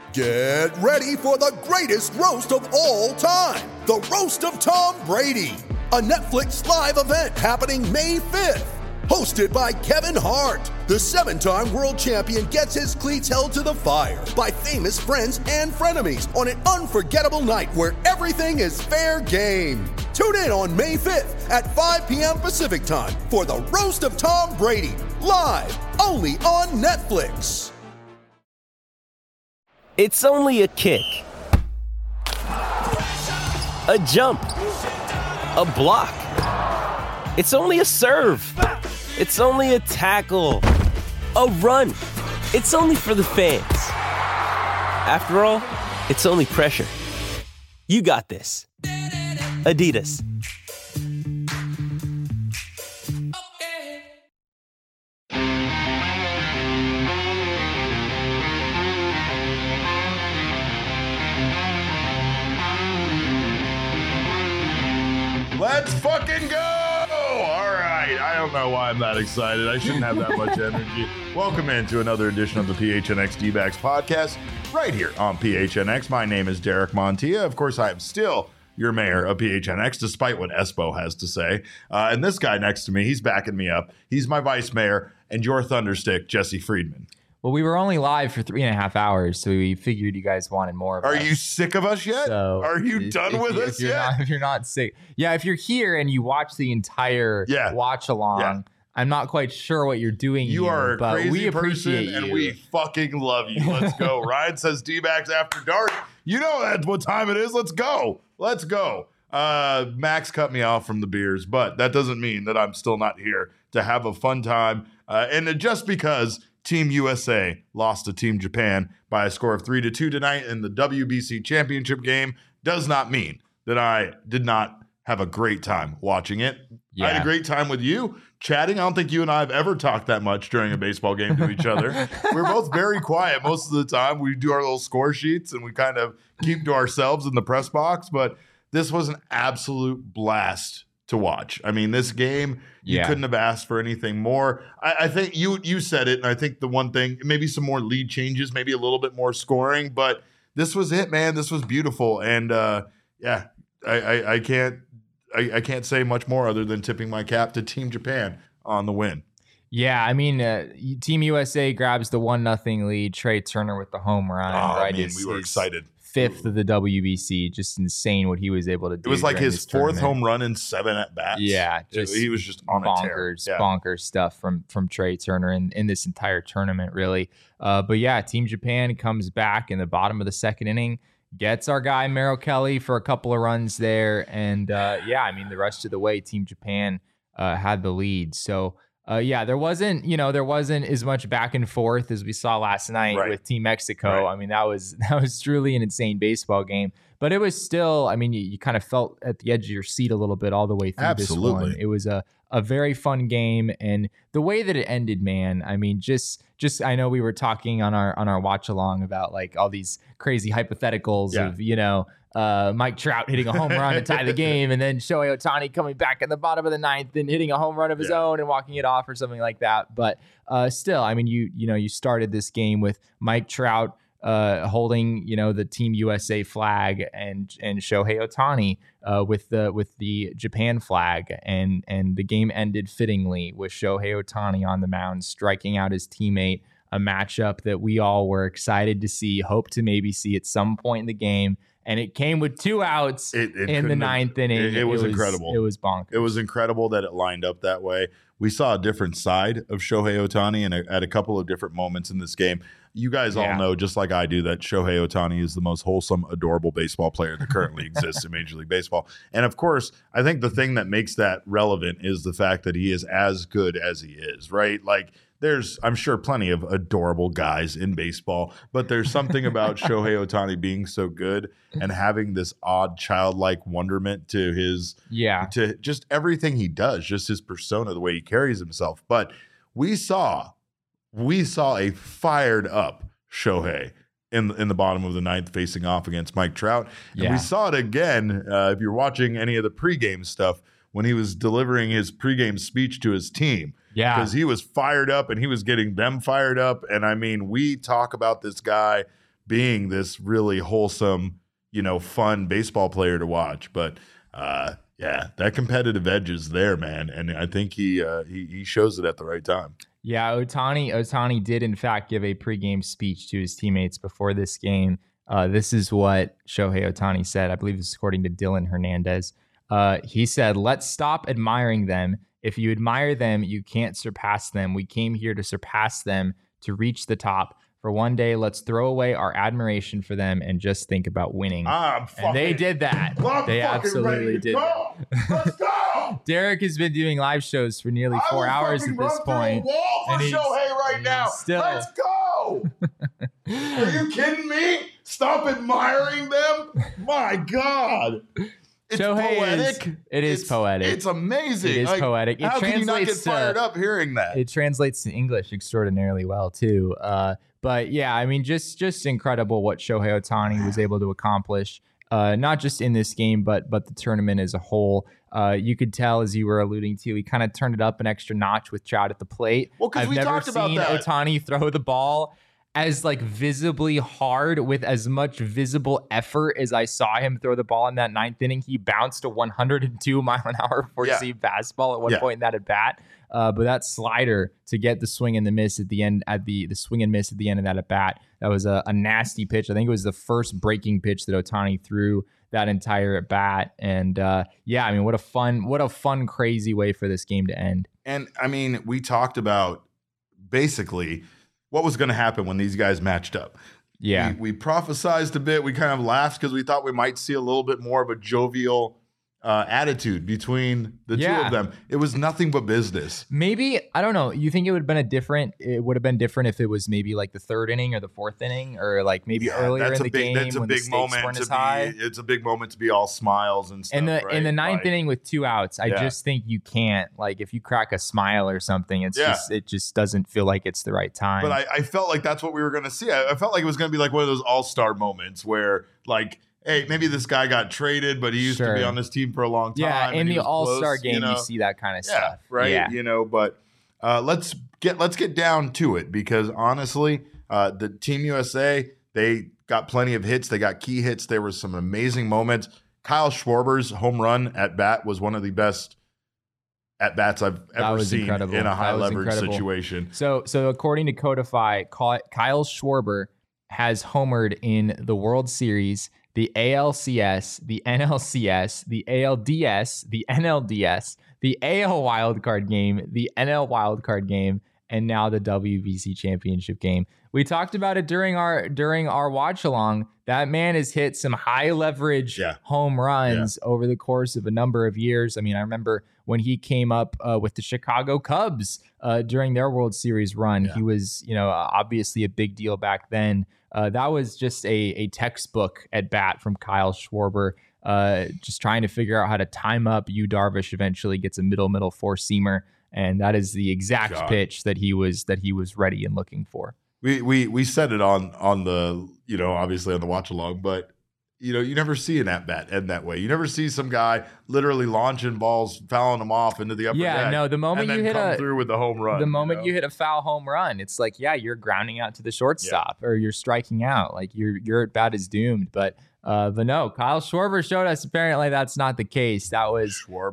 Get ready for the greatest roast of all time, the Roast of Tom Brady, a Netflix live event happening May 5th. Hosted by Kevin Hart, the 7-time world champion gets his cleats held to the fire by famous friends and frenemies on an unforgettable night where everything is fair game. Tune in on May 5th at 5 p.m. Pacific time for the Roast of Tom Brady, live only on Netflix. It's only a kick, a jump, a block. It's only a serve. It's only a tackle, a run. It's only for the fans. After all, it's only pressure. You got this. Adidas. Let's fucking go! All right, I don't know why I'm that excited. I shouldn't have that much energy. Welcome into another edition of the PHNX D-Backs podcast right here on PHNX. My name is Derek Montilla. Of course, I am still your mayor of PHNX, despite what Espo has to say. And this guy next to me, he's backing me up. He's my vice mayor and your thunderstick, Jesse Friedman. Well, we were only live for 3.5 hours, so we figured you guys wanted more of us. Are you sick of us yet? So Are you done with us yet? If you're not sick. Yeah, if you're here and you watch the entire watch along, I'm not quite sure what you're doing You here, are a but crazy we appreciate person, you. and we fucking love you. Let's go. Ryan says D-Backs After Dark. You know that's what time it is. Let's go. Let's go. Max cut me off from the beers, but that doesn't mean that I'm still not here to have a fun time. And just because Team USA lost to Team Japan by a score of 3-2 tonight in the WBC championship game does not mean that I did not have a great time watching it. Yeah. I had a great time with you chatting. I don't think you and I have ever talked that much during a baseball game to each other. We're both very quiet most of the time. We do our little score sheets and we kind of keep to ourselves in the press box, but this was an absolute blast to watch. I mean, this game, you couldn't have asked for anything more. I think you said it, and I think the one thing, maybe some more lead changes, maybe a little bit more scoring, but this was it, man. This was beautiful, and I can't say much more other than tipping my cap to Team Japan on the win. Yeah, I mean, Team USA grabs the 1-0 lead. Trey Turner with the home run. Oh, man, we were excited. 5th of the WBC. Just insane what he was able to do. It was like his 4th home run in 7 at-bats. Yeah. He was just on a tear. Bonkers stuff from Trey Turner in this entire tournament, really. But yeah, Team Japan comes back in the bottom of the second inning, gets our guy Merrill Kelly for a couple of runs there. And I mean, the rest of the way, Team Japan had the lead. So there wasn't as much back and forth as we saw last night with Team Mexico. Right. I mean, that was truly an insane baseball game, but it was still, I mean, you kind of felt at the edge of your seat a little bit all the way through this one. It was a very fun game, and the way that it ended, man, I mean, just I know we were talking on our watch along about like all these crazy hypotheticals of, Mike Trout hitting a home run to tie the game, and then Shohei Ohtani coming back in the bottom of the ninth and hitting a home run of his own and walking it off or something like that. But still, I mean, you started this game with Mike Trout holding the Team USA flag and Shohei Ohtani with the Japan flag, and the game ended fittingly with Shohei Ohtani on the mound striking out his teammate. A matchup that we all were excited to see, hope to maybe see at some point in the game. And it came with 2 outs in the 9th inning. It was incredible. It was bonkers. It was incredible that it lined up that way. We saw a different side of Shohei Ohtani at a couple of different moments in this game. You guys all know, just like I do, that Shohei Ohtani is the most wholesome, adorable baseball player that currently exists in Major League Baseball. And of course, I think the thing that makes that relevant is the fact that he is as good as he is, right? Like, there's, I'm sure, plenty of adorable guys in baseball, but there's something about Shohei Ohtani being so good and having this odd childlike wonderment to to just everything he does, just his persona, the way he carries himself. But we saw a fired up Shohei in the bottom of the ninth facing off against Mike Trout. And we saw it again, if you're watching any of the pregame stuff, when he was delivering his pregame speech to his team. Yeah. Because he was fired up and he was getting them fired up. And I mean, we talk about this guy being this really wholesome, fun baseball player to watch. But yeah, that competitive edge is there, man, and I think he shows it at the right time. Yeah, Ohtani did in fact give a pregame speech to his teammates before this game. This is what Shohei Ohtani said. I believe this is according to Dylan Hernandez. He said, "Let's stop admiring them. If you admire them, you can't surpass them. We came here to surpass them, to reach the top. For one day, let's throw away our admiration for them and just think about winning." And they did that. They absolutely did that. Let's go! Derek has been doing live shows for nearly 4 hours at this point. And he's Shohei right now. Let's go! Are you kidding me? Stop admiring them? My God. It's Shohei poetic. It is poetic. It's amazing. It is poetic. How can you not get fired up hearing that? It translates to English extraordinarily well, too. But yeah, I mean, just incredible what Shohei Ohtani was able to accomplish, not just in this game, but the tournament as a whole. You could tell, as you were alluding to, he kind of turned it up an extra notch with Trout at the plate. Well, because we talked about that. I've never seen Ohtani throw the ball as like visibly hard with as much visible effort as I saw him throw the ball in that ninth inning. He bounced a 102 mile an hour four-seam fastball at one point in that at bat. But that slider to get the swing and the miss at the end, the swing and miss at the end of that at bat, that was a nasty pitch. I think it was the first breaking pitch that Ohtani threw that entire at bat. And yeah, I mean, what a fun, crazy way for this game to end. And I mean, we talked about basically what was going to happen when these guys matched up. Yeah. We prophesized a bit. We kind of laughed because we thought we might see a little bit more of a jovial attitude between the two of them. It was nothing but business. Maybe, I don't know. You think it would have been different if it was maybe like the third inning or the fourth inning, or like maybe earlier in the game when the stakes weren't as high? It's a big moment to be all smiles and stuff. In the ninth inning with 2 outs, I just think you can't, like, if you crack a smile or something, it just doesn't feel like it's the right time. But I felt like that's what we were going to see. I felt like it was going to be like one of those all-star moments where, like, hey, maybe this guy got traded, but he used to be on this team for a long time. Yeah, in the All-Star game, you see that kind of stuff. Right? Yeah. But let's get down to it, because honestly, the Team USA, they got plenty of hits. They got key hits. There were some amazing moments. Kyle Schwarber's home run at bat was one of the best at bats I've ever seen in a high leverage situation. So according to Codify, Kyle Schwarber has homered in the World Series, the ALCS, the NLCS, the ALDS, the NLDS, the AL wildcard game, the NL wildcard game, and now the WBC championship game. We talked about it during our watch along. That man has hit some high leverage home runs over the course of a number of years. I mean, I remember when he came up with the Chicago Cubs during their World Series run. He was, obviously a big deal back then. That was just a textbook at bat from Kyle Schwarber, just trying to figure out how to time up Yu Darvish. Eventually gets a middle four-seamer, and that is the exact pitch that he was ready and looking for. We said it on the, obviously on the watch along, but you never see an at-bat end that way. You never see some guy literally launching balls, fouling them off into the upper deck. No, the moment you hit through with the home run. The moment you hit a foul home run, it's like, you're grounding out to the shortstop or you're striking out. Like your at-bat is doomed. But no, Kyle Schwarber showed us apparently that's not the case. That was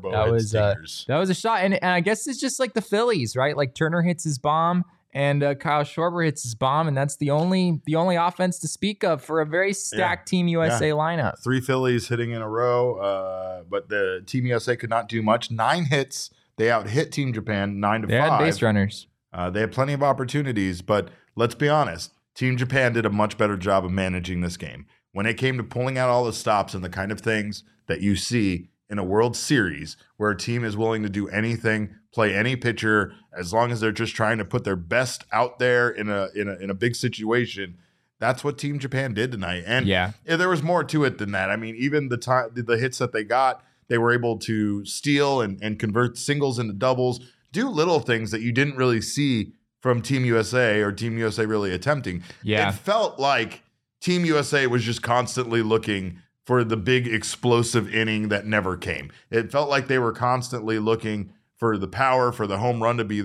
a shot. And I guess it's just like the Phillies, right? Like Turner hits his bomb, and Kyle Schwarber hits his bomb, and that's the only offense to speak of for a very stacked Team USA lineup. 3 Phillies hitting in a row, but the Team USA could not do much. 9 hits. They out-hit Team Japan 9-5. They had base runners. They had plenty of opportunities, but let's be honest. Team Japan did a much better job of managing this game. When it came to pulling out all the stops and the kind of things that you see in a World Series where a team is willing to do anything, play any pitcher, as long as they're just trying to put their best out there in a big situation. That's what Team Japan did tonight. And there was more to it than that. I mean, even the hits that they got, they were able to steal and convert singles into doubles, do little things that you didn't really see from Team USA or Team USA really attempting. It felt like Team USA was just constantly looking for the big explosive inning that never came. It felt like they were constantly looking for the power, for the home run to be there.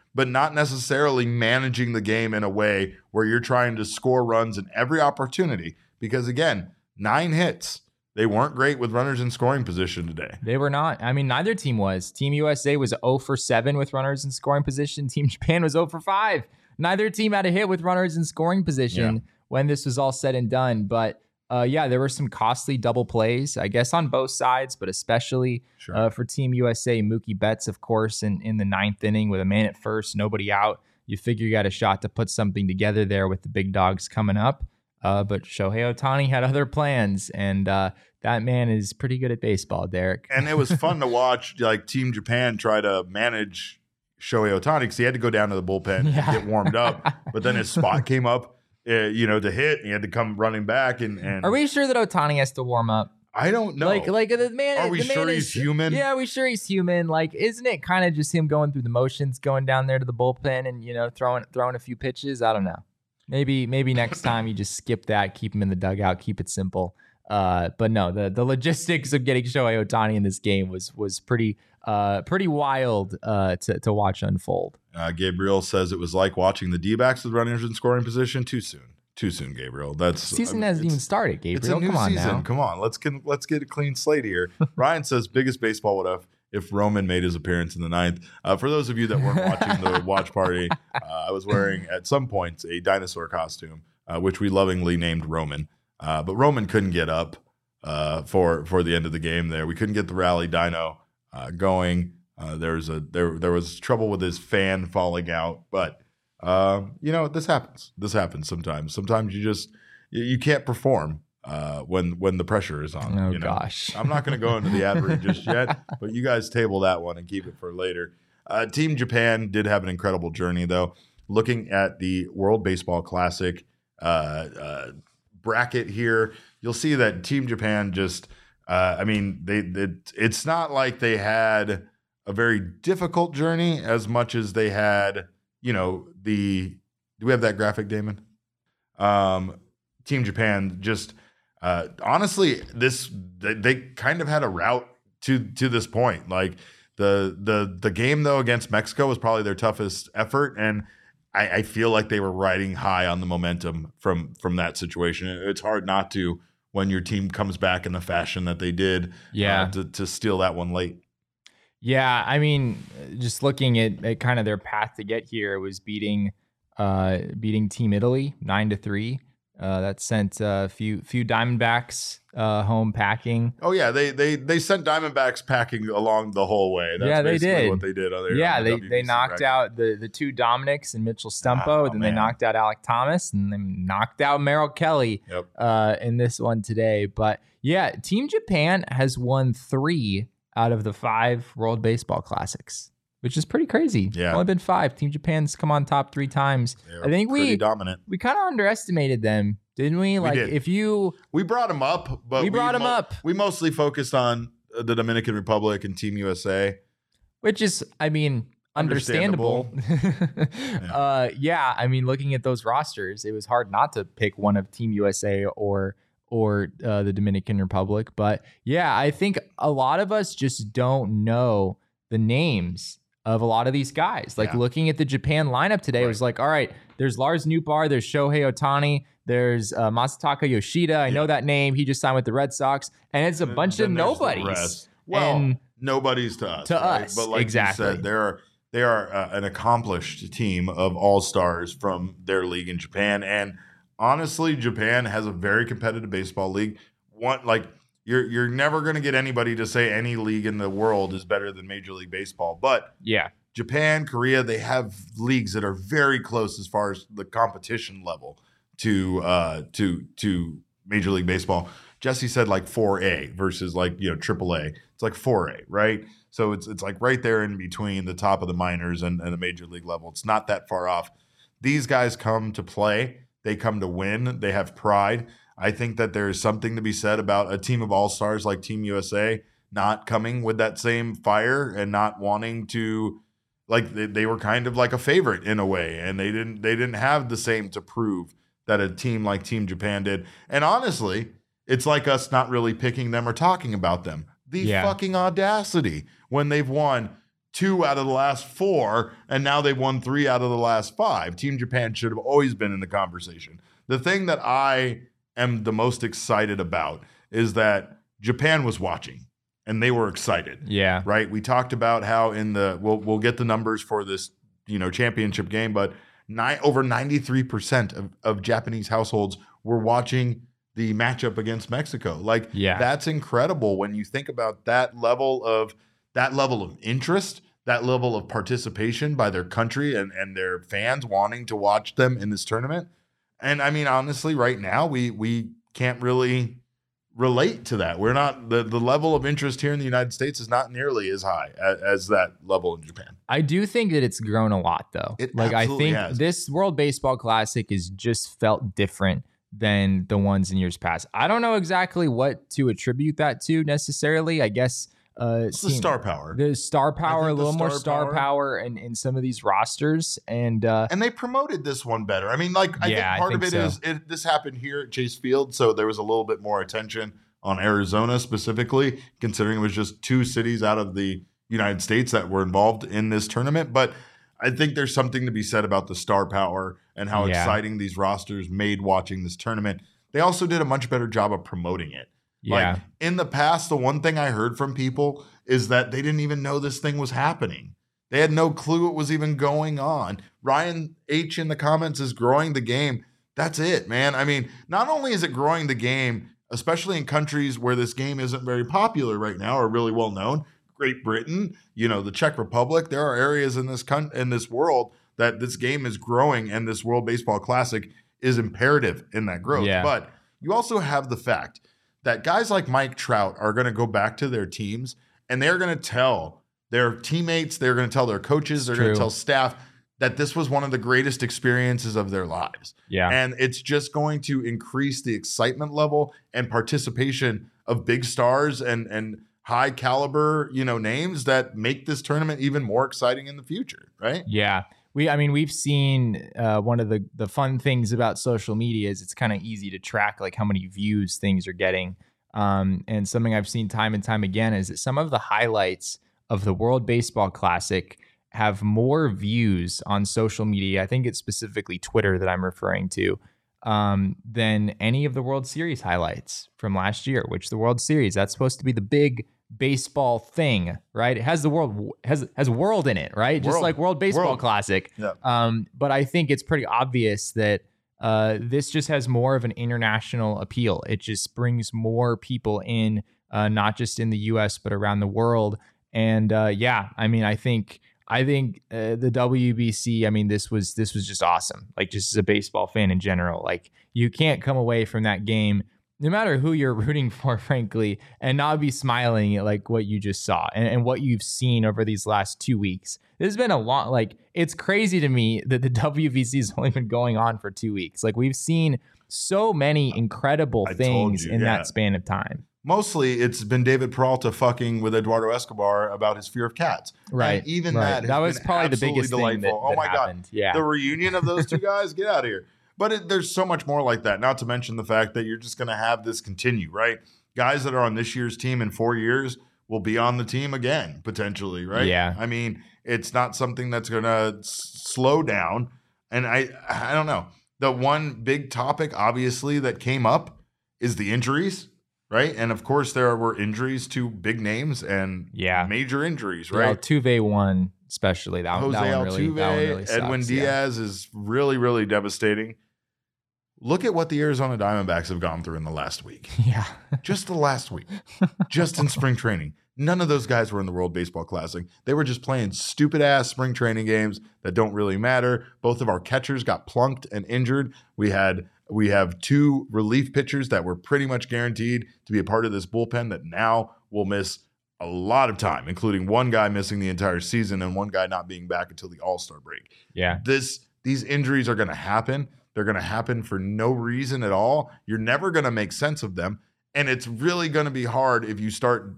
but not necessarily managing the game in a way where you're trying to score runs in every opportunity. Because again, 9 hits. They weren't great with runners in scoring position today. They were not. I mean, neither team was. Team USA was 0 for 7 with runners in scoring position. Team Japan was 0 for 5. Neither team had a hit with runners in scoring position when this was all said and done. But there were some costly double plays, I guess, on both sides, but especially for Team USA. Mookie Betts, of course, in the 9th inning with a man at first, nobody out. You figure you got a shot to put something together there with the big dogs coming up. But Shohei Ohtani had other plans, and that man is pretty good at baseball, Derek. And it was fun to watch, like, Team Japan try to manage Shohei Ohtani because he had to go down to the bullpen and get warmed up. But then his spot came up, to hit, and he had to come running back. And are we sure that Ohtani has to warm up? I don't know. Like the man. Are we sure he's human? Yeah, we sure he's human. Like, isn't it kind of just him going through the motions, going down there to the bullpen and throwing a few pitches? I don't know. Maybe next time you just skip that, keep him in the dugout, keep it simple. But no, the logistics of getting Shohei Ohtani in this game was pretty wild to watch unfold. Gabriel says it was like watching the D-backs with runners in scoring position. Too soon, Gabriel. Season hasn't even started, Gabriel. It's a new Come on season. now. Come on, let's get a clean slate here. Ryan says biggest baseball would have if Roman made his appearance in the 9th. For those of you that weren't watching the watch party, I was wearing at some points a dinosaur costume, which we lovingly named Roman. But Roman couldn't get up for the end of the game there. We couldn't get the rally dino going. There was trouble with his fan falling out. But, this happens. This happens sometimes. Sometimes you can't perform when the pressure is on. Oh, gosh. I'm not going to go into the ad read just yet, but you guys table that one and keep it for later. Team Japan did have an incredible journey, though. Looking at the World Baseball Classic bracket here, you'll see that Team Japan just, it's not like they had a very difficult journey as much as they had, do we have that graphic, Damon? Team Japan just, honestly, they kind of had a route to this point. Like the game though against Mexico was probably their toughest effort, and I feel like they were riding high on the momentum from that situation. It's hard not to when your team comes back in the fashion that they did. To steal that one late. Yeah, I mean, just looking at kind of their path to get here, it was beating Team Italy 9-3. That sent a few Diamondbacks home packing. Oh yeah, they sent Diamondbacks packing along the whole way. That's they did what they did. They knocked out the 2 Dominics and Mitchell Stumpo. They knocked out Alek Thomas, and then knocked out Merrill Kelly in this one today. But yeah, Team Japan has won 3 out of the 5 World Baseball Classics, which is pretty crazy. Yeah. Only been 5. Team Japan's come on top 3 times. I think pretty dominant. We kind of underestimated them, didn't we? We did. We brought them up, but we mostly focused on the Dominican Republic and Team USA, which is, understandable. I mean, looking at those rosters, it was hard not to pick one of Team USA or the Dominican Republic. But yeah, I think a lot of us just don't know the names of a lot of these guys. Like looking at the Japan lineup today, it was like, all right, there's Lars Nootbaar, there's Shohei Ohtani, there's Masataka Yoshida. I know that name. He just signed with the Red Sox. And it's a bunch of nobodies. Well, nobodies to us. Us, but like exactly. you said, they are an accomplished team of all-stars from their league in Japan. And honestly, Japan has a very competitive baseball league. You're never going to get anybody to say any league in the world is better than Major League Baseball. But Japan, Korea, they have leagues that are very close as far as the competition level to Major League Baseball. Jesse said like 4A versus AAA. It's like 4A, right? So it's like right there in between the top of the minors and the Major League level. It's not that far off. These guys come to play. They come to win. They have pride. I think that there is something to be said about a team of all-stars like Team USA not coming with that same fire and not wanting to, they were kind of like a favorite in a way, and they didn't have the same to prove that a team like Team Japan did. And honestly, it's like us not really picking them or talking about them. The fucking audacity when they've won 2 out of the last 4, and now they've won 3 out of the last 5. Team Japan should have always been in the conversation. The thing that I am the most excited about is that Japan was watching and they were excited. Yeah. Right? We talked about how we'll get the numbers for this, championship game, but over 93% of Japanese households were watching the matchup against Mexico. That's incredible when you think about that level of interest, that level of participation by their country and their fans wanting to watch them in this tournament. And I mean, honestly, right now we can't really relate to that. We're not the level of interest here in the United States is not nearly as high as that level in Japan. I do think that it's grown a lot, though. I think has. This World Baseball Classic is just felt different than the ones in years past. I don't know exactly what to attribute that to necessarily. I guess it's the star power. The star power, a little more star power in some of these rosters. And they promoted this one better. I mean, I think part of it is this happened here at Chase Field, so there was a little bit more attention on Arizona specifically, considering it was just 2 cities out of the United States that were involved in this tournament. But I think there's something to be said about the star power and how exciting these rosters made watching this tournament. They also did a much better job of promoting it. Yeah. In the past, the one thing I heard from people is that they didn't even know this thing was happening. They had no clue it was even going on. Ryan H in the comments is growing the game. That's it, man. I mean, not only is it growing the game, especially in countries where this game isn't very popular right now or really well known, Great Britain, the Czech Republic, there are areas in this world that this game is growing, and this World Baseball Classic is imperative in that growth. Yeah. But you also have the fact that guys like Mike Trout are going to go back to their teams and they're going to tell their teammates, they're going to tell their coaches, they're going to tell staff that this was one of the greatest experiences of their lives. Yeah. And it's just going to increase the excitement level and participation of big stars and high caliber, names that make this tournament even more exciting in the future, right? Yeah. We've seen one of the fun things about social media is it's kind of easy to track how many views things are getting. And something I've seen time and time again is that some of the highlights of the World Baseball Classic have more views on social media. I think it's specifically Twitter that I'm referring to, than any of the World Series highlights from last year, which the World Series, that's supposed to be the big baseball thing, right? It has the world has world in it, right? Just like World Baseball Classic. Yeah. But I think it's pretty obvious that this just has more of an international appeal. It just brings more people in, not just in the US, but around the world. And I think the WBC, this was just awesome. Just as a baseball fan in general, you can't come away from that game, no matter who you're rooting for, frankly, and not be smiling at what you just saw and what you've seen over these last 2 weeks. This has been a long, it's crazy to me that the WBC has only been going on for 2 weeks. We've seen so many incredible things in that span of time. Mostly it's been David Peralta fucking with Eduardo Escobar about his fear of cats. Right. And even that was probably the biggest thing that oh my happened. God. Yeah. The reunion of those two guys, get out of here. But there's so much more like that, not to mention the fact that you're just going to have this continue, right? Guys that are on this year's team in 4 years will be on the team again, potentially, right? Yeah. It's not something that's going to slow down. And I don't know. The one big topic, obviously, that came up is the injuries, right? And, of course, there were injuries to big names and major injuries, right? Altuve won, especially. That one really sucks. Edwin Diaz is really, really devastating. Look at what the Arizona Diamondbacks have gone through in the last week. Yeah. Just the last week. Just in spring training. None of those guys were in the World Baseball Classic. They were just playing stupid-ass spring training games that don't really matter. Both of our catchers got plunked and injured. We have 2 relief pitchers that were pretty much guaranteed to be a part of this bullpen that now will miss a lot of time, including one guy missing the entire season and one guy not being back until the All-Star break. Yeah. These injuries are going to happen. They're going to happen for no reason at all. You're never going to make sense of them. And it's really going to be hard if you start,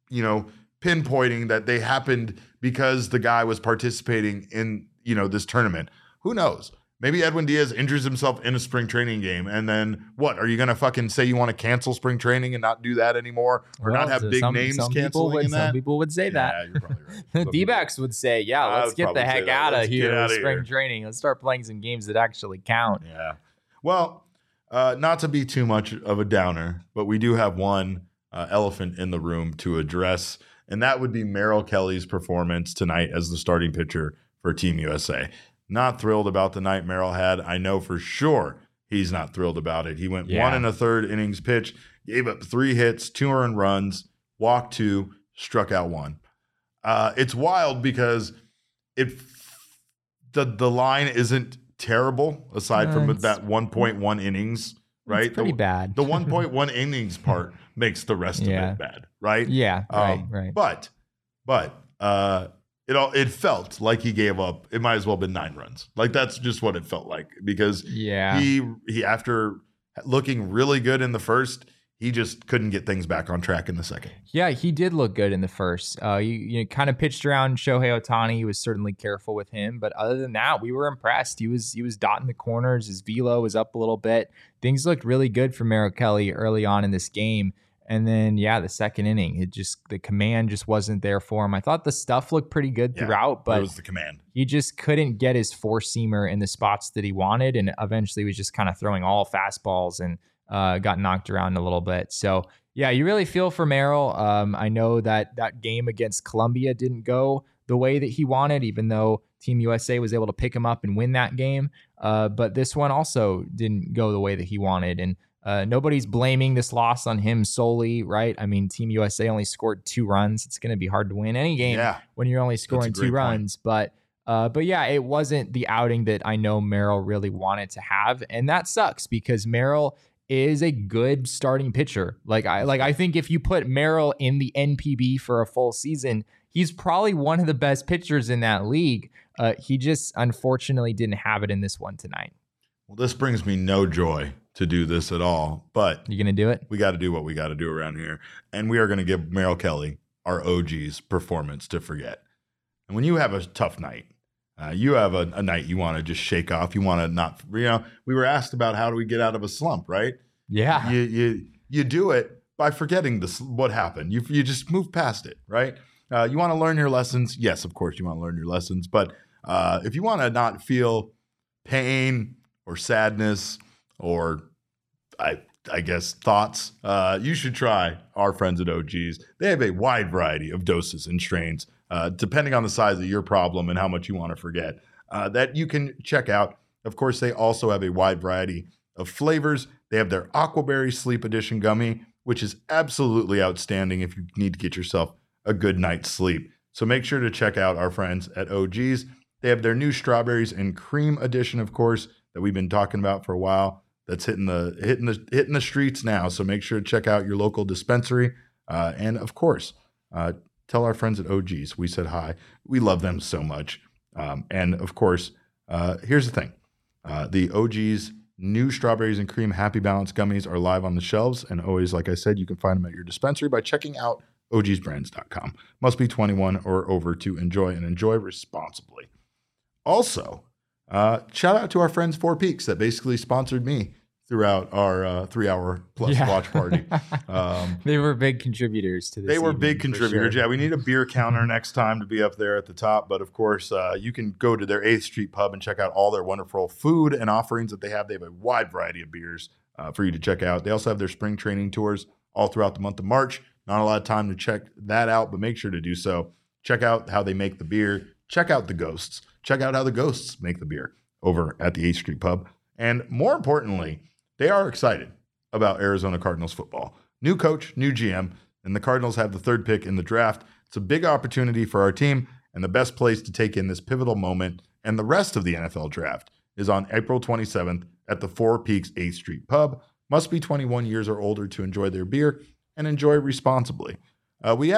pinpointing that they happened because the guy was participating in, this tournament. Who knows? Maybe Edwin Diaz injures himself in a spring training game, and then what? Are you going to fucking say you want to cancel spring training and not do that anymore, or not have big names canceling in that? Some people would say that. Yeah, you're probably right. The D-backs would say, let's get the heck out of here with spring training. Let's start playing some games that actually count. Yeah. Well, not to be too much of a downer, but we do have one elephant in the room to address, and that would be Merrill Kelly's performance tonight as the starting pitcher for Team USA. Not thrilled about the night Merrill had. I know for sure he's not thrilled about it. He went 1 1/3 innings pitch, gave up 3 hits, 2 earned runs, walked 2, struck out 1. It's wild because the line isn't terrible aside from that 1.1 innings, right? It's pretty bad. The 1.1 innings part makes the rest of it bad, right? Yeah, right. But it felt like he gave up. It might as well have been 9 runs. Like that's just what it felt like because he after looking really good in the first, he just couldn't get things back on track in the second. Yeah, he did look good in the first. You kind of pitched around Shohei Ohtani. He was certainly careful with him, but other than that, we were impressed. He was dotting the corners. His velo was up a little bit. Things looked really good for Merrill Kelly early on in this game. And then, the second inning, the command just wasn't there for him. I thought the stuff looked pretty good throughout, but it was the command. He just couldn't get his 4-seamer in the spots that he wanted, and eventually was just kind of throwing all fastballs and got knocked around a little bit. So, you really feel for Merrill. I know that game against Colombia didn't go the way that he wanted, even though Team USA was able to pick him up and win that game. But this one also didn't go the way that he wanted, and nobody's blaming this loss on him solely, right? I mean, Team USA only scored 2 runs. It's going to be hard to win any game when you're only scoring 2 runs. But it wasn't the outing that I know Merrill really wanted to have, and that sucks because Merrill is a good starting pitcher. I think if you put Merrill in the NPB for a full season, he's probably one of the best pitchers in that league. He just unfortunately didn't have it in this one tonight. Well, this brings me no joy to do this at all, but you gonna do it? We got to do what we got to do around here, and we are going to give Merrill Kelly, our OG's performance to forget. And when you have a tough night, you have a night you want to just shake off. You want to not, we were asked about how do we get out of a slump, right? Yeah. You do it by forgetting what happened. You just move past it, right? You want to learn your lessons. Yes, of course you want to learn your lessons, but if you want to not feel pain or sadness or I guess thoughts, you should try our friends at OG's. They have a wide variety of doses and strains, depending on the size of your problem and how much you want to forget, that you can check out. Of course, they also have a wide variety of flavors. They have their Aquaberry Sleep Edition gummy, which is absolutely outstanding if you need to get yourself a good night's sleep. So make sure to check out our friends at OG's. They have their new Strawberries and Cream Edition, of course, that we've been talking about for a while. That's hitting the streets now. So make sure to check out your local dispensary. And of course, tell our friends at OG's we said hi. We love them so much. And of course, here's the thing. The OG's new Strawberries and Cream Happy Balance gummies are live on the shelves. And always, like I said, you can find them at your dispensary by checking out ogsbrands.com. Must be 21 or over to enjoy, and enjoy responsibly. Also, shout out to our friends 4 Peaks that basically sponsored me throughout our 3-hour plus watch party. They were big contributors to this. They were big contributors. Sure. Yeah, we need a beer counter next time to be up there at the top. But of course, you can go to their 8th Street Pub and check out all their wonderful food and offerings that they have. They have a wide variety of beers for you to check out. They also have their spring training tours all throughout the month of March. Not a lot of time to check that out, but make sure to do so. Check out how they make the beer. Check out the ghosts. Check out how the ghosts make the beer over at the 8th Street Pub. And more importantly, they are excited about Arizona Cardinals football. New coach, new GM, and the Cardinals have the 3rd pick in the draft. It's a big opportunity for our team, and the best place to take in this pivotal moment and the rest of the NFL draft is on April 27th at the 4 Peaks 8th Street Pub. Must be 21 years or older to enjoy their beer, and enjoy responsibly. We've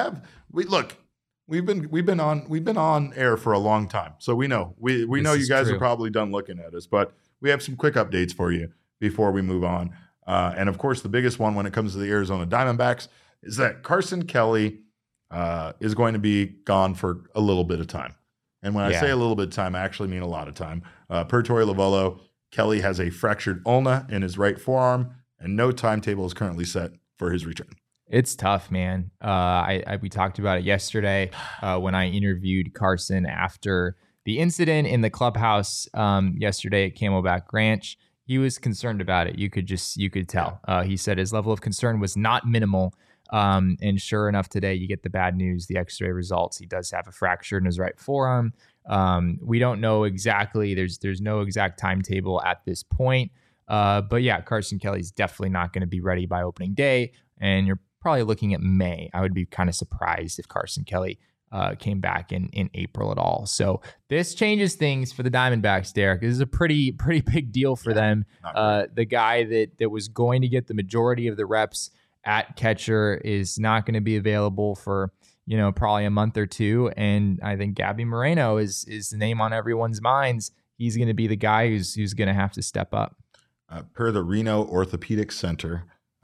been on air for a long time, so we know know you guys are probably done looking at us, but we have some quick updates for you before we move on. And of course, the biggest one when it comes to the Arizona Diamondbacks is that Carson Kelly is going to be gone for a little bit of time. And when I say a little bit of time, I actually mean a lot of time. Per Torey Lovullo, Kelly has a fractured ulna in his right forearm, and no timetable is currently set for his return. It's tough, man. We talked about it yesterday when I interviewed Carson after the incident in the clubhouse yesterday at Camelback Ranch. He was concerned about it. You could tell. He said his level of concern was not minimal. And sure enough, today you get the bad news, the x-ray results. He does have a fracture in his right forearm. We don't know exactly. There's no exact timetable at this point. But yeah, Carson Kelly's definitely not going to be ready by opening day. And you're probably looking at May. I would be kind of surprised if Carson Kelly came back in April at all. So this changes things for the Diamondbacks, Derek. This is a pretty big deal for them. The guy that was going to get the majority of the reps at catcher is not going to be available for, probably a month or two. And I think Gabby Moreno is the name on everyone's minds. He's going to be the guy who's going to have to step up. Per the Reno Orthopedic Center,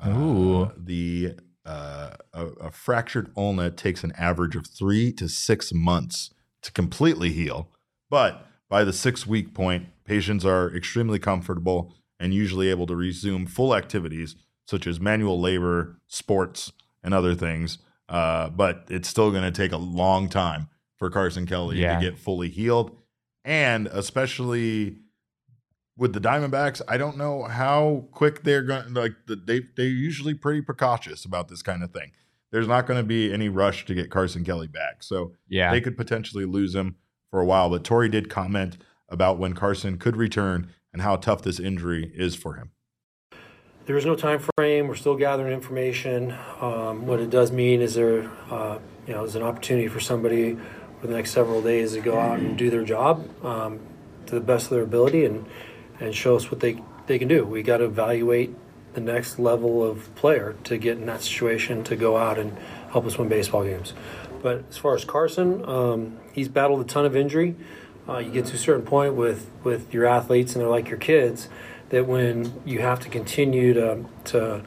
a fractured ulna takes an average of 3 to 6 months to completely heal. But by the 6-week point, patients are extremely comfortable and usually able to resume full activities such as manual labor, sports, and other things. But it's still going to take a long time for Carson Kelly to get fully healed. And especially with the Diamondbacks, I don't know how quick they're going to, they're usually pretty precautious about this kind of thing. There's not going to be any rush to get Carson Kelly back. So they could potentially lose him for a while. But Torey did comment about when Carson could return and how tough this injury is for him. There is no time frame. We're still gathering information. What it does mean is there, is an opportunity for somebody for the next several days to go out and do their job to the best of their ability and show us what they can do. We got to evaluate the next level of player to get in that situation to go out and help us win baseball games. But as far as Carson, he's battled a ton of injury. You get to a certain point with your athletes, and they're like your kids, that when you have to continue to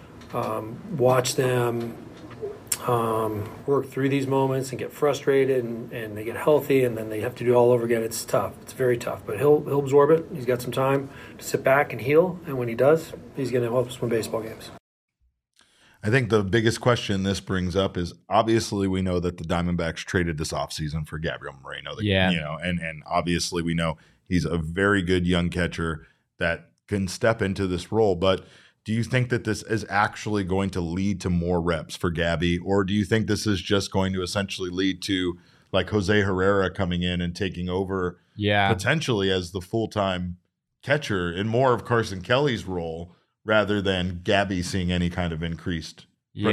watch them work through these moments and get frustrated and they get healthy and then they have to do it all over again, it's tough. It's very tough. But he'll absorb it. He's got some time to sit back and heal, and when he does, he's going to help us win baseball games. I think the biggest question this brings up is, obviously we know that the Diamondbacks traded this offseason for Gabriel Moreno. And obviously we know he's a very good young catcher that can step into this role. But do you think that this is actually going to lead to more reps for Gabby, or do you think this is just going to essentially lead to like Jose Herrera coming in and taking over potentially as the full-time catcher in more of Carson Kelly's role rather than Gabby seeing any kind of increased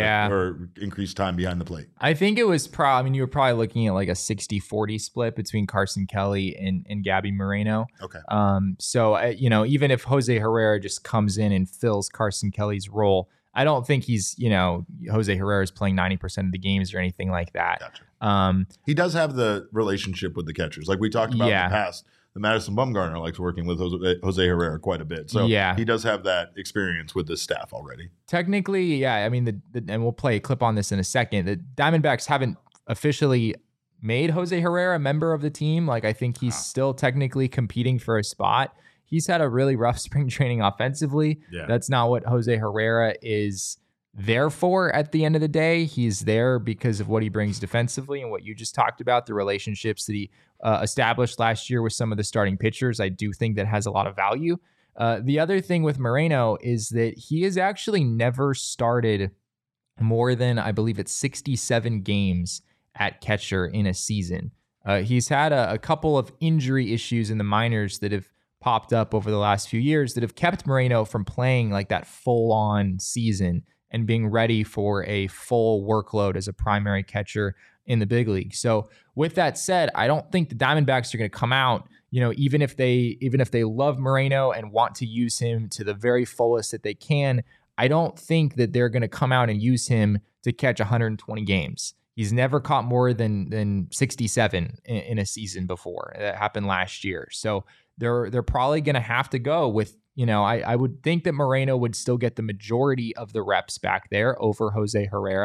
or increased time behind the plate? I think it was you were probably looking at like a 60-40 split between Carson Kelly and Gabby Moreno. Okay. So even if Jose Herrera just comes in and fills Carson Kelly's role, I don't think he's, Jose Herrera is playing 90% of the games or anything like that. Gotcha. He does have the relationship with the catchers. Like we talked about in the past, the Madison Bumgarner likes working with Jose Herrera quite a bit. So he does have that experience with this staff already. Technically, and we'll play a clip on this in a second. The Diamondbacks haven't officially made Jose Herrera a member of the team. Like I think he's still technically competing for a spot. He's had a really rough spring training offensively. Yeah. That's not what Jose Herrera is there for at the end of the day. He's there because of what he brings defensively and what you just talked about, the relationships that he established last year with some of the starting pitchers. I do think that has a lot of value. The other thing with Moreno is that he has actually never started more than, I believe it's 67 games at catcher in a season. He's had a couple of injury issues in the minors that have popped up over the last few years that have kept Moreno from playing like that full-on season and being ready for a full workload as a primary catcher in the big league. So with that said, I don't think the Diamondbacks are going to come out, even if they love Moreno and want to use him to the very fullest that they can, I don't think that they're going to come out and use him to catch 120 games. He's never caught more than 67 in a season before. That happened last year. So they're probably going to have to go with, I would think that Moreno would still get the majority of the reps back there over Jose Herrera.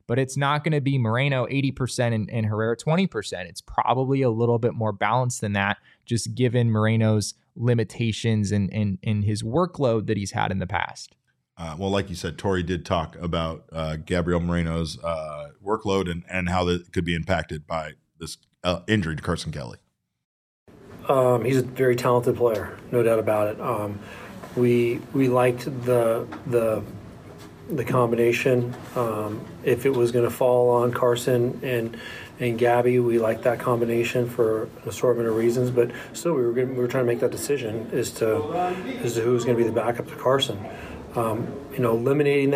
but it's not going to be Moreno 80% and Herrera 20%. It's probably a little bit more balanced than that, just given Moreno's limitations and his workload that he's had in the past. Well, like you said, Torey did talk about Gabriel Moreno's workload and how that could be impacted by this injury to Carson Kelly. He's a very talented player, no doubt about it. We liked the combination. If it was going to fall on Carson and Gabby, we liked that combination for an assortment of reasons. But still, we were trying to make that decision as to who's going to be the backup to Carson. Eliminating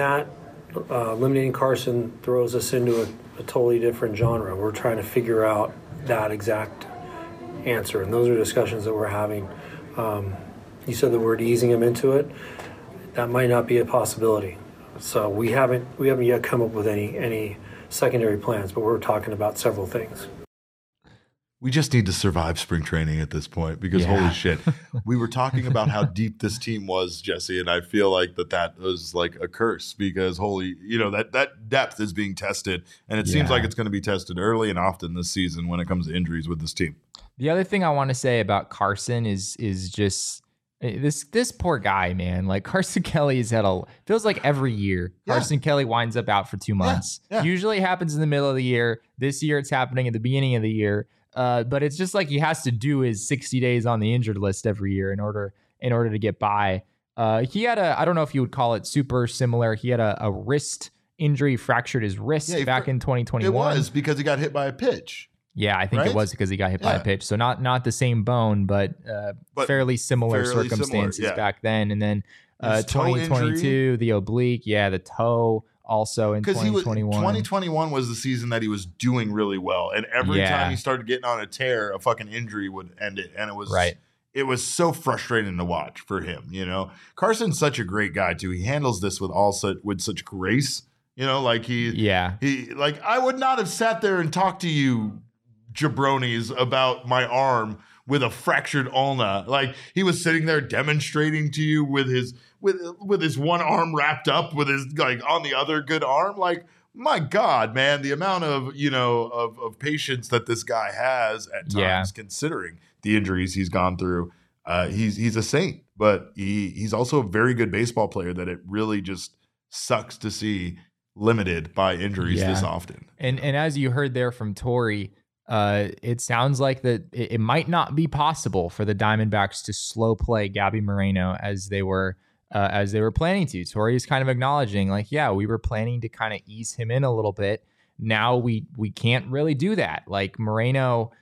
Carson throws us into a totally different genre. We're trying to figure out that exact answer, and those are discussions that we're having. You said the word easing him into it. That might not be a possibility. So we haven't yet come up with any secondary plans, but we're talking about several things. We just need to survive spring training at this point because holy shit, we were talking about how deep this team was, Jesse, and I feel like that was like a curse because that depth is being tested, and it seems like it's going to be tested early and often this season when it comes to injuries with this team. The other thing I want to say about Carson is just this poor guy, man. Like Carson Kelly has had feels like every year Carson Kelly winds up out for 2 months. Usually it happens in the middle of the year. This year it's happening at the beginning of the year. But it's just like he has to do his 60 days on the injured list every year in order to get by. He had I don't know if you would call it super similar. He had a wrist injury, fractured his wrist back in 2021. It was because he got hit by a pitch. Yeah, I think it was because he got hit by a pitch. So not the same bone, but fairly similar circumstances back then. And then 2022, the oblique, the toe. Also in 2021. 2021 was the season that he was doing really well. And every time he started getting on a tear, a fucking injury would end it. And it was so frustrating to watch for him, Carson's such a great guy too. He handles this with such grace, I would not have sat there and talked to you jabronis about my arm with a fractured ulna. Like he was sitting there demonstrating to you with his one arm wrapped up with his on the other good arm. Like, my God, man, the amount of of patience that this guy has at times, considering the injuries he's gone through. He's a saint, but he's also a very good baseball player that it really just sucks to see limited by injuries this often. And as you heard there from Torey, it sounds like that it might not be possible for the Diamondbacks to slow play Gabby Moreno as they were planning to. Torey is kind of acknowledging we were planning to kind of ease him in a little bit. Now we can't really do that. Like Moreno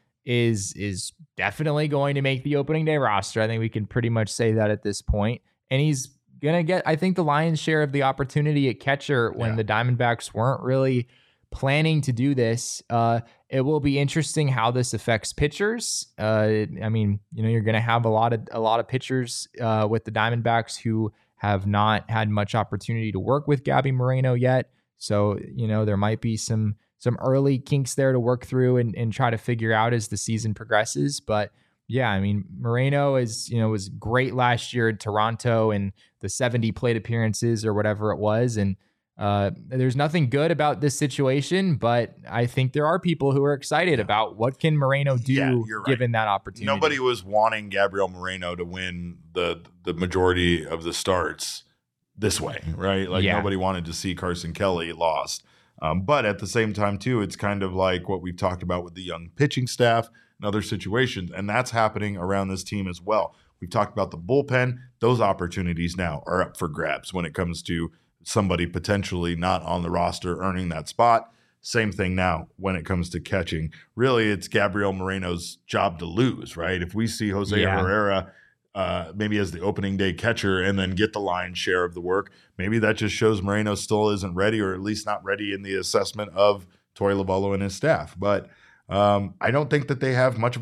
is definitely going to make the opening day roster. I think we can pretty much say that at this point. And he's going to get, I think, the lion's share of the opportunity at catcher when the Diamondbacks weren't really planning to do this. It will be interesting how this affects pitchers. I mean, you're going to have a lot of pitchers with the Diamondbacks who have not had much opportunity to work with Gabby Moreno yet. So, there might be some early kinks there to work through and try to figure out as the season progresses. But yeah, I mean, Moreno was great last year in Toronto and the 70 plate appearances or whatever it was. And there's nothing good about this situation, but I think there are people who are excited about what can Moreno do given that opportunity. Nobody was wanting Gabriel Moreno to win the majority of the starts this way, right? Nobody wanted to see Carson Kelly lost. But at the same time, too, it's kind of like what we've talked about with the young pitching staff and other situations, and that's happening around this team as well. We've talked about the bullpen. Those opportunities now are up for grabs when it comes to somebody potentially not on the roster earning that spot. Same thing now when it comes to catching. Really, it's Gabriel Moreno's job to lose, right? If we see Jose Herrera maybe as the opening day catcher and then get the lion's share of the work, maybe that just shows Moreno still isn't ready, or at least not ready in the assessment of Torey Lovullo and his staff. But I don't think that they have much of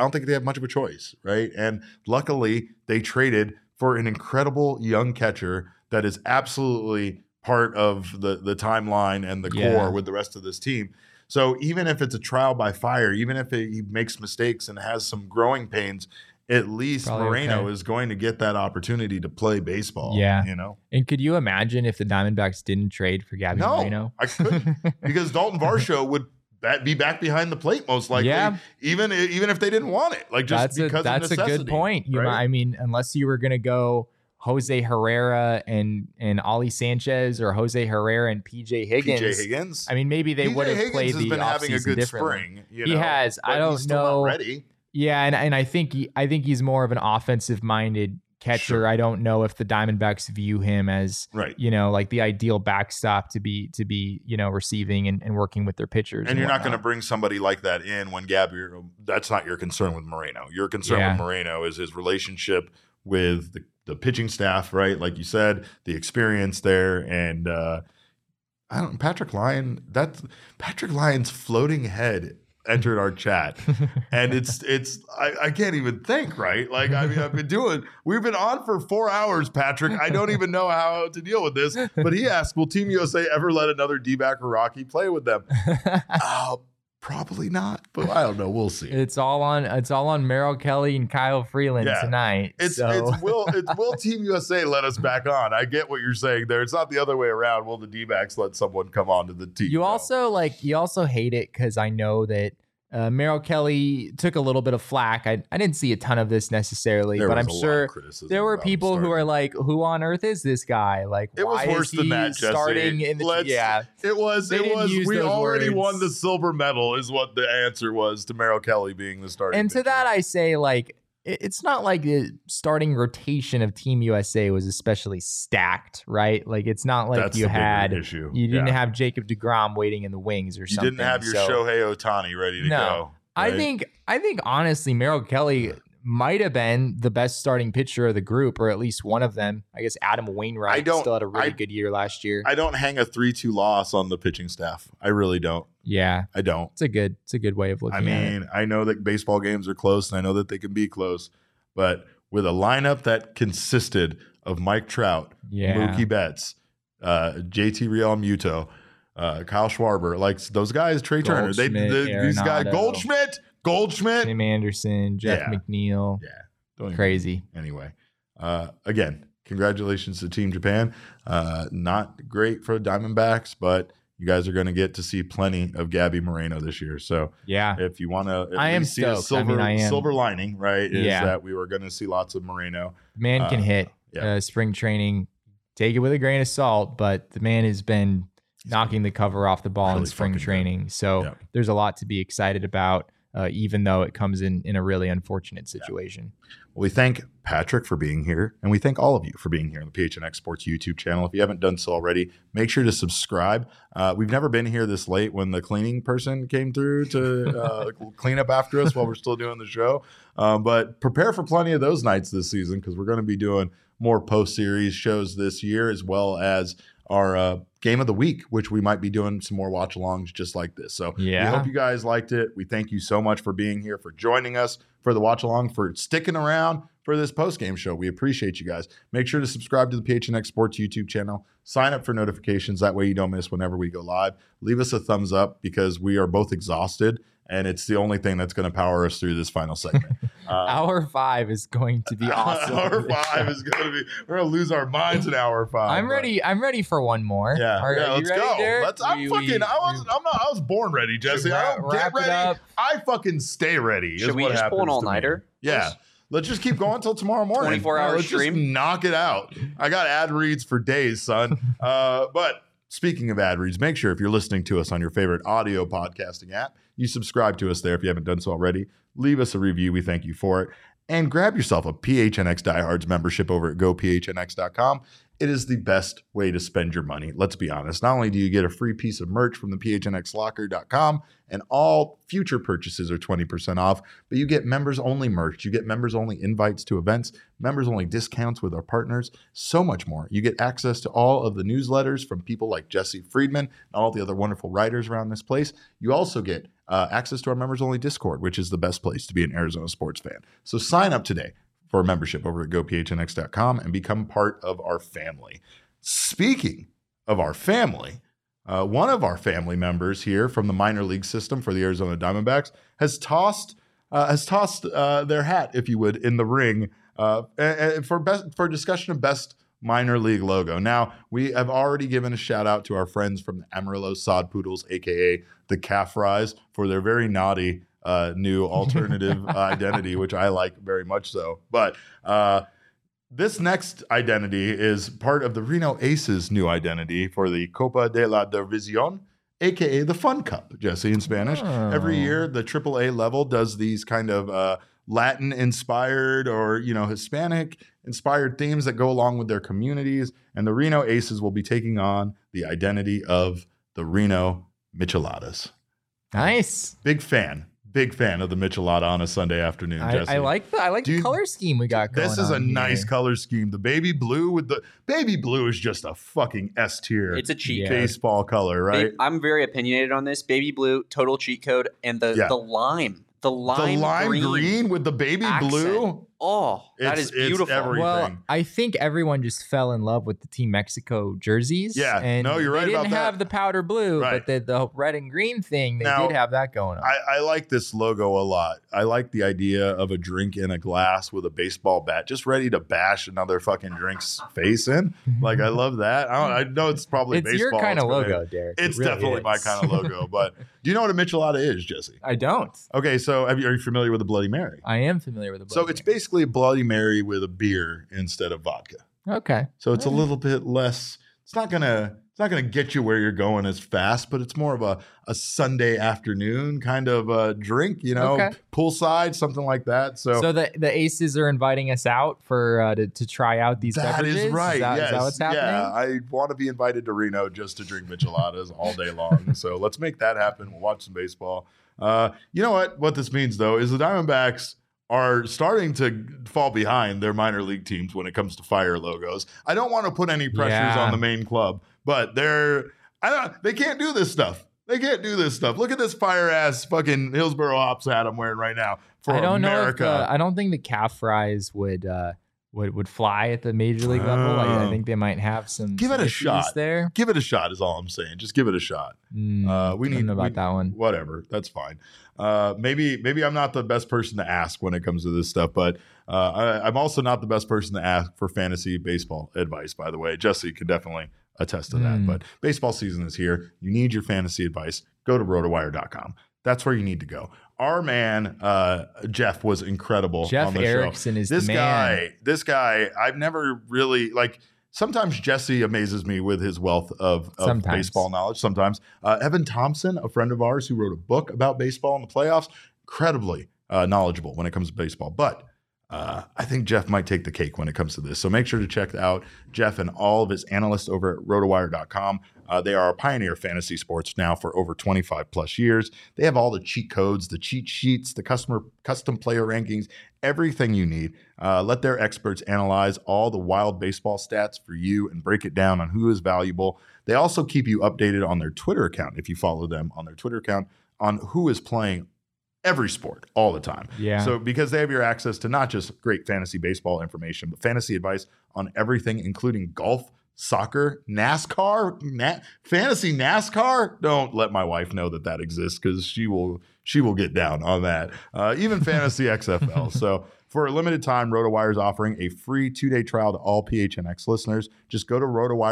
a choice, right? And luckily, they traded for an incredible young catcher that is absolutely part of the timeline and the core with the rest of this team. So even if it's a trial by fire, even if he makes mistakes and has some growing pains, at least Probably Moreno okay. is going to get that opportunity to play baseball. Yeah. You know? And could you imagine if the Diamondbacks didn't trade for Gabby No, Moreno? I couldn't, because Dalton Varsho would be back behind the plate most likely, Yeah. even if they didn't want it. Like, just because that's of a necessity, good point. right? I mean, unless you were going to go Jose Herrera and Ollie Sanchez, or Jose Herrera and PJ Higgins. PJ Higgins. I mean, maybe they PJ would have Higgins played has the been having a offseason good differently. spring. He has. but I don't he's still know. Not ready. Yeah, and I think he's more of an offensive minded catcher. Sure. I don't know if the Diamondbacks view him as Right. like the ideal backstop to be receiving and working with their pitchers. And you're not going to whatnot. bring somebody like that in when Gabby. That's not your concern with Moreno. Your concern with Moreno is his relationship with the pitching staff, right? Like you said, the experience there, and Patrick Lyon's floating head entered our chat, and I can't even think, right? Like, I mean, we've been on for 4 hours, Patrick. I don't even know how to deal with this, but he asked, will Team USA ever let another D-back or Rocky play with them? Probably not, but I don't know. We'll see. It's all on Merrill Kelly and Kyle Freeland tonight. Will Team USA let us back on? I get what you're saying there. It's not the other way around. Will the D-backs let someone come on to the team? You also hate it because I know that Merrill Kelly took a little bit of flack. I didn't see a ton of this necessarily, but I'm sure there were people who are like, "Who on earth is this guy? Like, it was why worse is he than that, Jesse. starting in the It was. We already won the silver medal, is what the answer was to Merrill Kelly being the starting. And to that, I say, like, it's not like the starting rotation of Team USA was especially stacked, right? Like, it's not like That's you the bigger had issue. you didn't have Jacob deGrom waiting in the wings or You something. didn't have your Shohei Ohtani ready to go. I right? think honestly, Merrill Kelly might have been the best starting pitcher of the group, or at least one of them. I guess Adam Wainwright still had a really good year last year. I don't hang a 3-2 loss on the pitching staff. I really don't. Yeah, I don't. It's a good way of looking at it. I know that baseball games are close, and I know that they can be close, but with a lineup that consisted of Mike Trout, Mookie Betts, JT Realmuto, Kyle Schwarber, like those guys, Trey Turner, these guys, Goldschmidt, Tim Anderson, Jeff McNeil. Yeah. Crazy. Anyway, again, congratulations to Team Japan. Not great for the Diamondbacks, but you guys are going to get to see plenty of Gabby Moreno this year. So if you want to see a silver lining, right, is that we were going to see lots of Moreno. Man can hit. Spring training. Take it with a grain of salt, but the man has been knocking the cover off the ball in spring training. Good. So there's a lot to be excited about, even though it comes in a really unfortunate situation. Well, we thank Patrick for being here, and we thank all of you for being here on the PHNX Sports YouTube channel. If you haven't done so already, make sure to subscribe. We've never been here this late when the cleaning person came through to clean up after us while we're still doing the show. But prepare for plenty of those nights this season, because we're going to be doing more post-series shows this year, as well as our game of the week, which we might be doing some more watch-alongs just like this. So we hope you guys liked it. We thank you so much for being here, for joining us for the watch-along, for sticking around for this post-game show. We appreciate you guys. Make sure to subscribe to the PHNX Sports YouTube channel. Sign up for notifications. That way you don't miss whenever we go live. Leave us a thumbs up, because we are both exhausted, and it's the only thing that's going to power us through this final segment. Hour 5 is going to be awesome. Hour 5 is going to be. We're going to lose our minds in hour 5. I'm ready for one more. Yeah, let's go. I was born ready, Jesse. I don't get ready. I fucking stay ready. Should we just pull an all-nighter? Yeah. Let's just keep going until tomorrow morning. 24-hour stream. Just knock it out. I got ad reads for days, son. But speaking of ad reads, make sure if you're listening to us on your favorite audio podcasting app, you subscribe to us there if you haven't done so already. Leave us a review. We thank you for it. And grab yourself a PHNX Diehards membership over at gophnx.com. It is the best way to spend your money. Let's be honest. Not only do you get a free piece of merch from the phnxlocker.com, and all future purchases are 20% off, but you get members-only merch. You get members-only invites to events, members-only discounts with our partners, so much more. You get access to all of the newsletters from people like Jesse Friedman and all the other wonderful writers around this place. You also get access to our members-only Discord, which is the best place to be an Arizona sports fan. So sign up today for a membership over at gophnx.com and become part of our family. Speaking of our family, one of our family members here from the minor league system for the Arizona Diamondbacks has tossed has tossed their hat, if you would, in the ring for discussion of best minor league logo. Now, we have already given a shout out to our friends from the Amarillo Sod Poodles, aka the Calf Fries, for their very naughty new alternative identity, which I like very much so. But this next identity is part of the Reno Aces' new identity for the Copa de la División, aka the Fun Cup, Jesse, in Spanish. Every year, the AAA level does these kind of Latin-inspired or Hispanic-inspired themes that go along with their communities, and the Reno Aces will be taking on the identity of the Reno Micheladas. Nice. Big fan of the Michelada on a Sunday afternoon, Jesse. I like the color scheme we got going on. This is a nice here. color scheme. The baby blue is just a fucking S tier. It's a cheat baseball color, right? I'm very opinionated on this. Baby blue, total cheat code, and the lime. The lime green with the baby accent. blue. Oh, that is beautiful. It's everything. Well, I think everyone just fell in love with the Team Mexico jerseys. Yeah, and no, you're right they about didn't that. have the powder blue, Right. but the red and green thing, they Now, did have that going on. I like this logo a lot. I like the idea of a drink in a glass with a baseball bat, just ready to bash another fucking drink's face in. Like, I love that. I know it's probably It's baseball. your kind of related. logo, Derek. It's It really definitely is. my kind of logo. But do you know what a Michelada is, Jesse? I don't. Okay, so are you familiar with a Bloody Mary? I am familiar with the So Bloody it's basically a Bloody Mary with a beer instead of vodka. Mary. Okay. So it's a little bit less. It's not gonna get you where you're going as fast, but it's more of a Sunday afternoon kind of drink, Okay. Poolside, something like that. So the Aces are inviting us out for to try out these that beverages. is right. Is Yes. that what's happening? Yeah, I want to be invited to Reno just to drink micheladas all day long. So let's make that happen. We'll watch some baseball. You know what? What this means though is the Diamondbacks are starting to fall behind their minor league teams when it comes to fire logos. I don't want to put any pressures on the main club, but they can't do this stuff. They can't do this stuff. Look at this fire ass fucking Hillsboro Hops hat I'm wearing right now for I don't America. know if I don't think the Calf Fries would fly at the major league level. I think they might have some. Give it a issues shot there. Give it a shot is all I'm saying. Just give it a shot. We I don't need know about that one. Whatever, that's fine. Maybe I'm not the best person to ask when it comes to this stuff, but I'm also not the best person to ask for fantasy baseball advice. By the way, Jesse can definitely attest to that. But baseball season is here. You need your fantasy advice. Go to rotowire.com. That's where you need to go. Our man Jeff was incredible. Jeff on the Erickson show. is the man. This guy, I've never really like. Sometimes Jesse amazes me with his wealth of baseball knowledge. Sometimes Evan Thompson, a friend of ours who wrote a book about baseball in the playoffs, incredibly knowledgeable when it comes to baseball. But I think Jeff might take the cake when it comes to this. So make sure to check out Jeff and all of his analysts over at rotowire.com. They are a pioneer of fantasy sports now for over 25 plus years. They have all the cheat codes, the cheat sheets, the custom player rankings, everything you need. Let their experts analyze all the wild baseball stats for you and break it down on who is valuable. They also keep you updated on their Twitter account, if you follow them on their Twitter account, on who is playing every sport all the time. Yeah. So because they have your access to not just great fantasy baseball information, but fantasy advice on everything, including golf, soccer, NASCAR, fantasy NASCAR. Don't let my wife know that exists because she will get down on that. Even fantasy XFL. So for a limited time, RotoWire is offering a free 2-day trial to all PHNX listeners. Just go to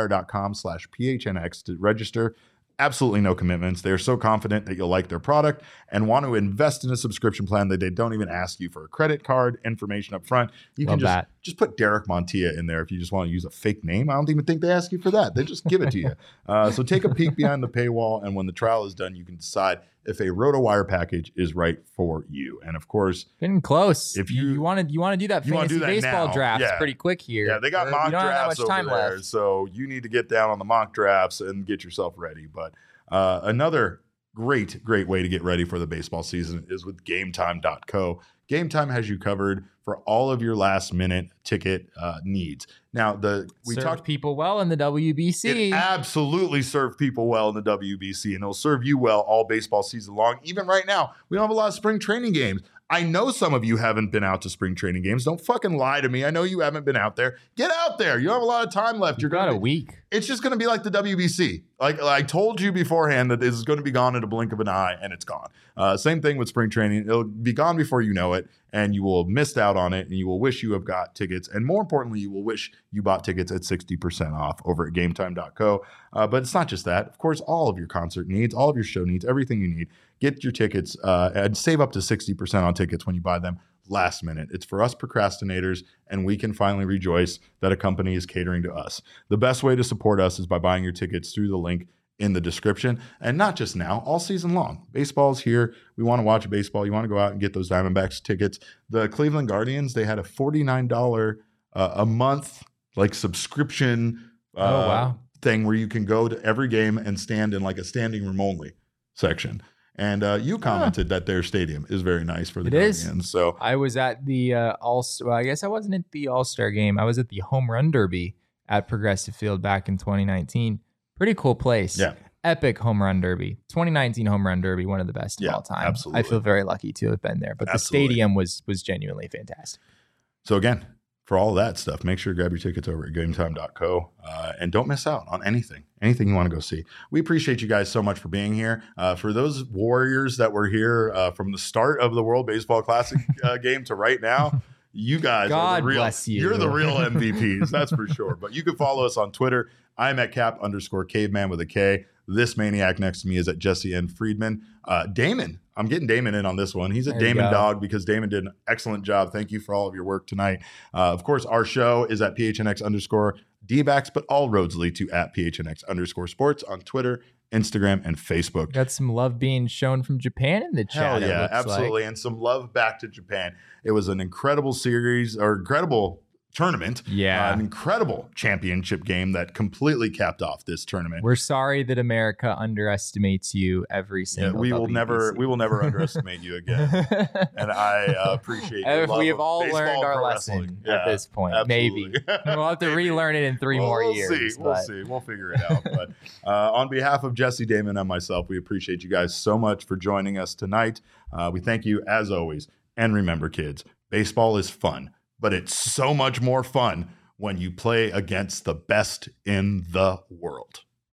rotowire.com/PHNX to register. Absolutely no commitments. They are so confident that you'll like their product and want to invest in a subscription plan that they don't even ask you for a credit card information up front. You can just put Derek Montilla in there if you just want to use a fake name. I don't even think they ask you for that. They just give it to you. So take a peek behind the paywall, and when the trial is done, you can decide if a RotoWire package is right for you. And of course, getting close. If you want to do that fantasy baseball now. draft Yeah. pretty quick here. Yeah, they got mock you don't drafts have that much time over there, left. so you need to get down on the mock drafts and get yourself ready. But another great way to get ready for the baseball season is with GameTime.co. GameTime has you covered for all of your last minute ticket needs. Now, we talked people well in the WBC. It absolutely served people well in the WBC, and it'll serve you well all baseball season long. Even right now, we don't have a lot of spring training games. I know some of you haven't been out to spring training games. Don't fucking lie to me. I know you haven't been out there. Get out there. You have a lot of time left. You've got a week. It's just going to be like the WBC. Like I told you beforehand that this is going to be gone in a blink of an eye, and it's gone. Same thing with spring training. It'll be gone before you know it, and you will have missed out on it, and you will wish you have got tickets. And more importantly, you will wish you bought tickets at 60% off over at gametime.co. But it's not just that. Of course, all of your concert needs, all of your show needs, everything you need. Get your tickets and save up to 60% on tickets when you buy them last minute. It's for us procrastinators, and we can finally rejoice that a company is catering to us. The best way to support us is by buying your tickets through the link in the description, and not just now, all season long. Baseball's here. We want to watch baseball. You want to go out and get those Diamondbacks tickets. The Cleveland Guardians, they had a $49 a month like subscription thing where you can go to every game and stand in like a standing room only section. And you commented that their stadium is very nice for the Guardians. So I was at the I guess I wasn't at the All-Star game. I was at the Home Run Derby at Progressive Field back in 2019. Pretty cool place. Yeah. Epic Home Run Derby. 2019 Home Run Derby, one of the best of all time. Absolutely. I feel very lucky to have been there. But the stadium was genuinely fantastic. So again, for all of that stuff, make sure to grab your tickets over at gametime.co and don't miss out on anything you want to go see. We appreciate you guys so much for being here. For those Warriors that were here from the start of the World Baseball Classic game to right now, you guys are the real, bless you. You're the real MVPs, that's for sure. But you can follow us on Twitter. I'm at cap_caveman with a K. This maniac next to me is at Jesse N. Friedman. Damon, I'm getting Damon in on this one. He's a Damon dog because Damon did an excellent job. Thank you for all of your work tonight. Of course, our show is at PHNX_DBacks, but all roads lead to at PHNX_sports on Twitter, Instagram, and Facebook. Got some love being shown from Japan in the chat. Hell yeah, absolutely. And some love back to Japan. It was an incredible series, or incredible tournament. Yeah. An incredible championship game that completely capped off this tournament. We're sorry that America underestimates you every single we will never underestimate you again. And I appreciate your love. We have all learned our lesson at this point. Absolutely. Maybe. We'll have to relearn it in 3 more years. We'll see. We'll figure it out. But on behalf of Jesse, Damon, and myself, we appreciate you guys so much for joining us tonight. We thank you as always. And remember, kids, baseball is fun, but it's so much more fun when you play against the best in the world.